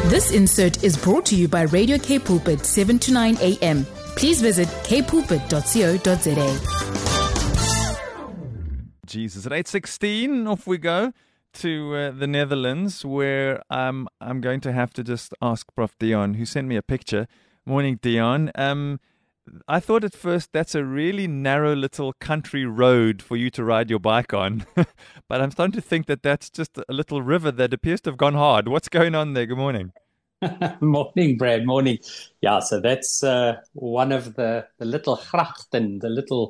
This insert is brought to you by Radio K Pulpit 7 to 9 a.m. Please visit kpulpit.co.za. Jesus, at 8:16, off we go to the Netherlands, where I'm going to have to just ask Prof. Dion, who sent me a picture. Morning, Dion. I thought at first that's a really narrow little country road for you to ride your bike on, but I'm starting to think that that's just a little river that appears to have gone hard. What's going on there? Good morning. Morning, Brad. Morning. Yeah, so that's one of the little grachten, the little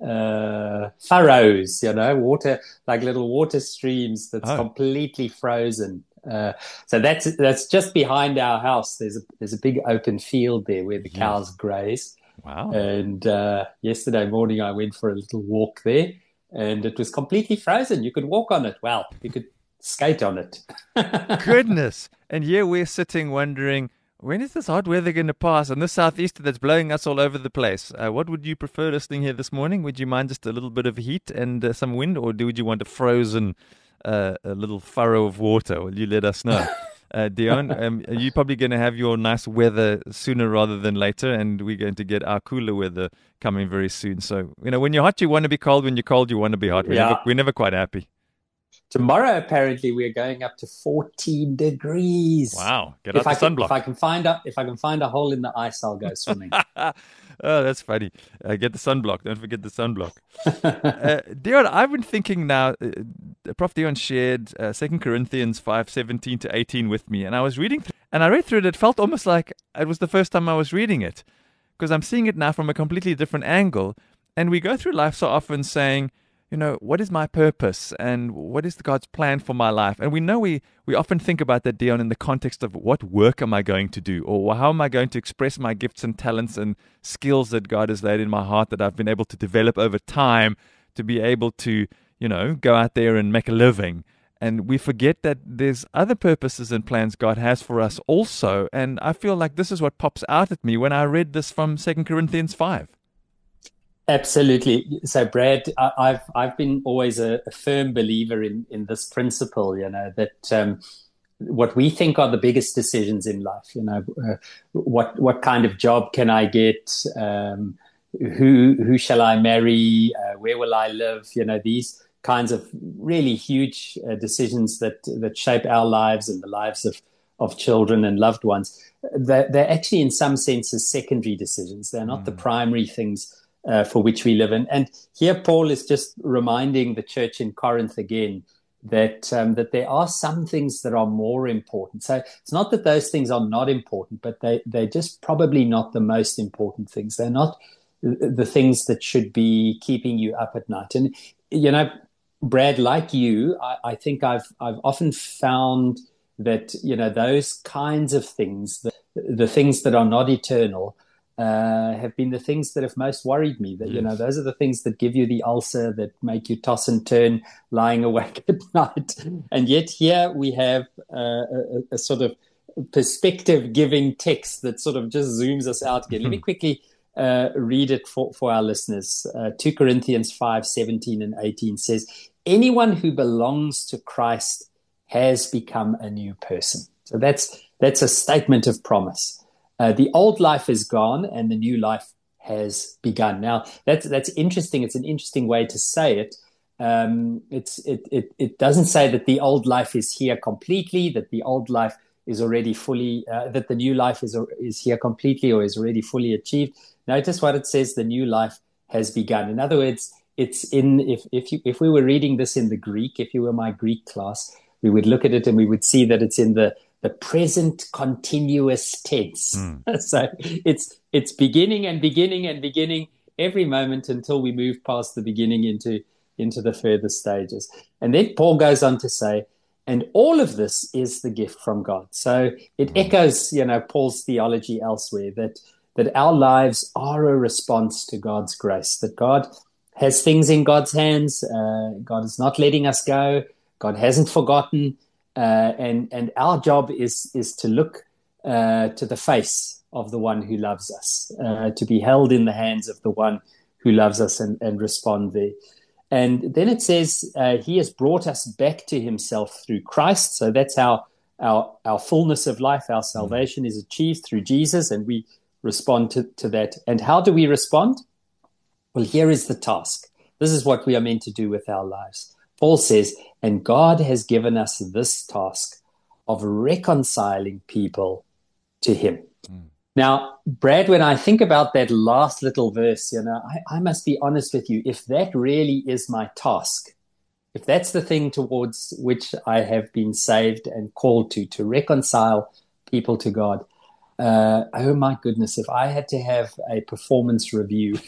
furrows, water, like little water streams that's completely frozen. So that's just behind our house. There's a big open field there where the cows graze. Wow. And yesterday morning I went for a little walk there and it was completely frozen. You could walk on it. Well, you could skate on it. Goodness. And here we're sitting wondering, when is this hot weather going to pass? And this southeaster that's blowing us all over the place. What would you prefer listening here this morning? Would you mind just a little bit of heat and some wind, or would you want a frozen a little furrow of water? Will you let us know? Dion, are you probably going to have your nice weather sooner rather than later, and we're going to get our cooler weather coming very soon. So, when you're hot, you want to be cold. When you're cold, you want to be hot. We're never quite happy. Tomorrow, apparently, we're going up to 14 degrees. Wow! Get out the sunblock. If I can find a hole in the ice, I'll go swimming. Oh, that's funny. Get the sunblock. Don't forget the sunblock. Dion, I've been thinking now. Prof. Dion shared 2 Corinthians 5:17 to 18 with me, and I was reading and I read through it. It felt almost like it was the first time I was reading it, because I'm seeing it now from a completely different angle. And we go through life so often saying, what is my purpose and what is God's plan for my life? And we know we often think about that, Dion, in the context of what work am I going to do, or how am I going to express my gifts and talents and skills that God has laid in my heart that I've been able to develop over time to be able to, go out there and make a living. And we forget that there's other purposes and plans God has for us also. And I feel like this is what pops out at me when I read this from 2 Corinthians 5. Absolutely. So, Brad, I've been always a firm believer in this principle, that what we think are the biggest decisions in life, what kind of job can I get, who shall I marry, where will I live, these kinds of really huge decisions that shape our lives and the lives of children and loved ones. They're actually in some senses secondary decisions. They're not the primary things for which we live in. And here Paul is just reminding the church in Corinth again that there are some things that are more important. So it's not that those things are not important, but they're just probably not the most important things. They're not the things that should be keeping you up at night. And, Brad, like you, I think I've often found that, those kinds of things, the things that are not eternal, have been the things that have most worried me. That those are the things that give you the ulcer, that make you toss and turn, lying awake at night. And yet here we have a sort of perspective-giving text that sort of just zooms us out again. Let me quickly read it for our listeners. 2 Corinthians 5:17 and 18 says, "Anyone who belongs to Christ has become a new person." So that's a statement of promise. The old life is gone and the new life has begun. Now, that's interesting. It's an interesting way to say it. It doesn't say that the old life is here completely, that the old life is already fully, that the new life is here completely or is already fully achieved. Notice what it says: the new life has begun. In other words, it's if we were reading this in the Greek, if you were my Greek class, we would look at it and we would see that it's in the present continuous tense. So it's beginning and beginning and beginning every moment until we move past the beginning into the further stages. And then Paul goes on to say, and all of this is the gift from God. So it echoes, Paul's theology elsewhere, that our lives are a response to God's grace, that God has things in God's hands. God is not letting us go. God hasn't forgotten. And our job is to look to the face of the one who loves us, to be held in the hands of the one who loves us and respond there. And then it says, he has brought us back to himself through Christ. So that's how our fullness of life, our salvation is achieved through Jesus, and we respond to that. And how do we respond? Well, here is the task. This is what we are meant to do with our lives. Paul says, and God has given us this task of reconciling people to him. Now, Brad, when I think about that last little verse, I must be honest with you. If that really is my task, if that's the thing towards which I have been saved and called to reconcile people to God, oh my goodness, if I had to have a performance review,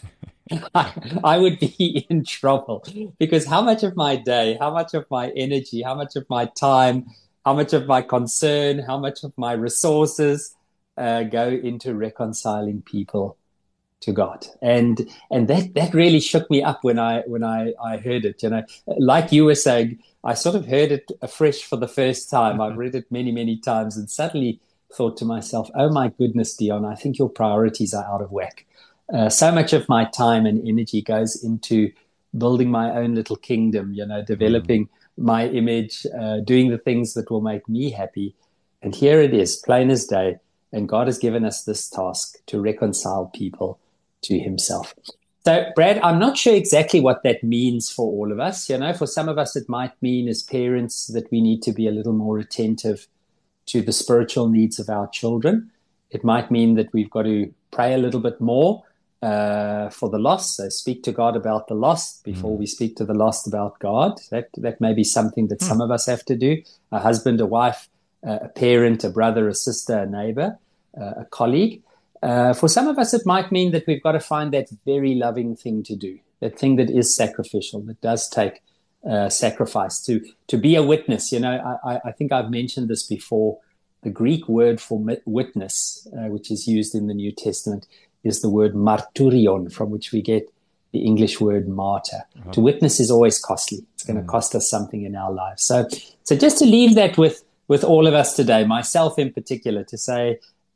I would be in trouble, because how much of my day, how much of my energy, how much of my time, how much of my concern, how much of my resources go into reconciling people to God. And that really shook me up when I heard it. Like you were saying, I sort of heard it afresh for the first time. I've read it many, many times, and suddenly thought to myself, oh my goodness, Dion, I think your priorities are out of whack. So much of my time and energy goes into building my own little kingdom, developing my image, doing the things that will make me happy. And here it is, plain as day. And God has given us this task to reconcile people to himself. So, Brad, I'm not sure exactly what that means for all of us. For some of us, it might mean as parents that we need to be a little more attentive to the spiritual needs of our children. It might mean that we've got to pray a little bit more for the lost. So speak to God about the lost before we speak to the lost about God. That may be something that some of us have to do. A husband, a wife, a parent, a brother, a sister, a neighbor, a colleague. For some of us, it might mean that we've got to find that very loving thing to do, that thing that is sacrificial, that does take sacrifice, to be a witness. I think I've mentioned this before. The Greek word for witness, which is used in the New Testament, is the word marturion, from which we get the English word martyr. To witness is always costly. It's going to cost us something in our lives. So just to leave that with all of us today, myself in particular, to say,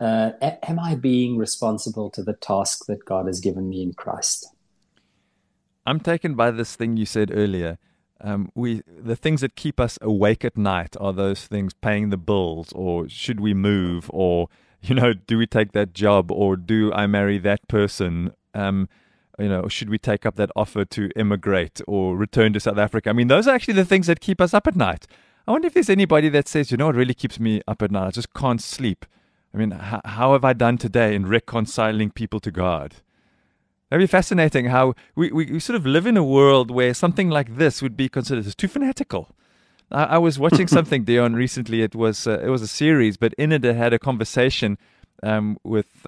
am I being responsible to the task that God has given me in Christ? I'm taken by this thing you said earlier. The things that keep us awake at night are those things: paying the bills, or should we move, or do we take that job, or do I marry that person? Should we take up that offer to immigrate or return to South Africa? I mean, those are actually the things that keep us up at night. I wonder if there's anybody that says, what really keeps me up at night? I just can't sleep. I mean, how have I done today in reconciling people to God? That'd be fascinating how we sort of live in a world where something like this would be considered as too fanatical. I was watching something, Dion, recently. It was a series, but in it had a conversation with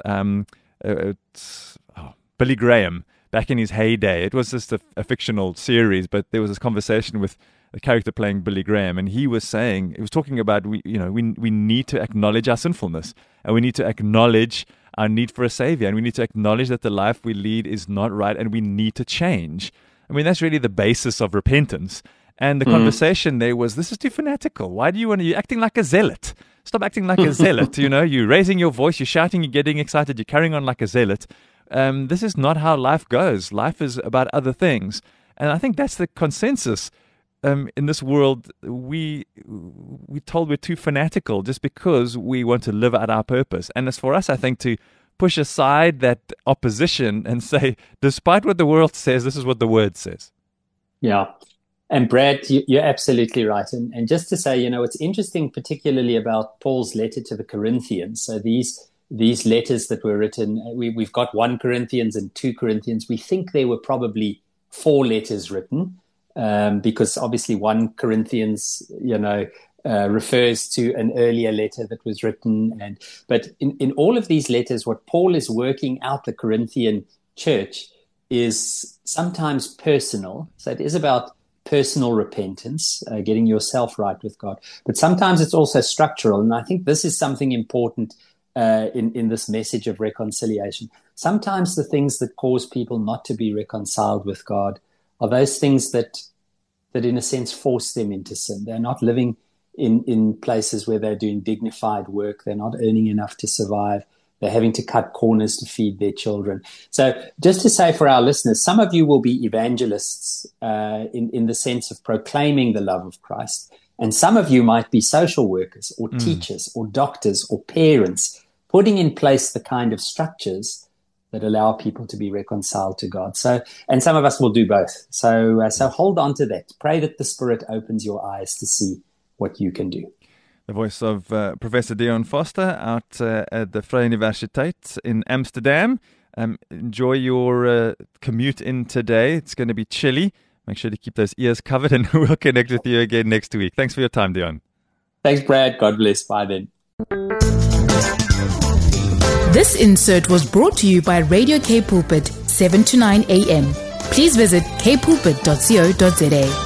Billy Graham back in his heyday. It was just a fictional series, but there was this conversation with the character playing Billy Graham, and he was talking about we need to acknowledge our sinfulness, and we need to acknowledge our need for a savior, and we need to acknowledge that the life we lead is not right, and we need to change. I mean, that's really the basis of repentance. And the conversation there was, this is too fanatical. Why do you're acting like a zealot? Stop acting like a zealot. You're raising your voice, you're shouting, you're getting excited, you're carrying on like a zealot. This is not how life goes. Life is about other things. And I think that's the consensus. In this world, we're told we're too fanatical just because we want to live out our purpose. And it's for us, I think, to push aside that opposition and say, despite what the world says, this is what the word says. Yeah. And Brad, you're absolutely right. And just to say, it's interesting, particularly about Paul's letter to the Corinthians. So these letters that were written, we've got 1 Corinthians and 2 Corinthians. We think there were probably 4 letters written. Because obviously 1 Corinthians, refers to an earlier letter that was written. But in all of these letters, what Paul is working out the Corinthian church is sometimes personal. So it is about personal repentance, getting yourself right with God. But sometimes it's also structural. And I think this is something important in this message of reconciliation. Sometimes the things that cause people not to be reconciled with God are those things that in a sense force them into sin. They're not living in places where they're doing dignified work. They're not earning enough to survive. They're having to cut corners to feed their children. So just to say for our listeners, some of you will be evangelists in the sense of proclaiming the love of Christ. And some of you might be social workers or teachers or doctors or parents, putting in place the kind of structures that allow people to be reconciled to God. And some of us will do both. So hold on to that. Pray that the Spirit opens your eyes to see what you can do. The voice of Professor Dion Foster out at the Vrye Universiteit in Amsterdam. Enjoy your commute in today. It's going to be chilly. Make sure to keep those ears covered, and we'll connect with you again next week. Thanks for your time, Dion. Thanks, Brad. God bless. Bye then. This insert was brought to you by Radio K Pulpit, 7 to 9 a.m. Please visit kpulpit.co.za.